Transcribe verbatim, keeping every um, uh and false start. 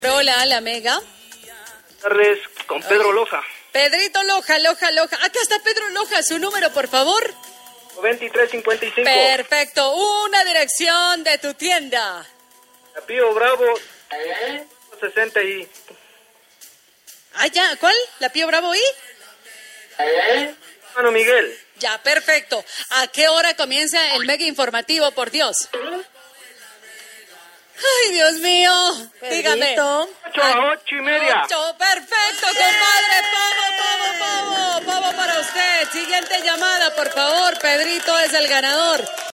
Hola, la Mega. Tardes con Pedro Loja. Pedrito Loja, Loja, Loja. Acá está Pedro Loja, su número, por favor. veintitrés cincuenta y cinco. Perfecto, una dirección de tu tienda. La Pío Bravo sesenta y... Ah, ya, ¿cuál? ¿La Pío Bravo y? Hermano Miguel. Ya, perfecto. ¿A qué hora comienza el mega informativo, por Dios? Ay, Dios mío. Dígame. ocho a ocho y media. Ocho, perfecto, compadre. Pavo, pavo, pavo. Pavo para usted. Siguiente llamada, por favor. Pedrito es el ganador.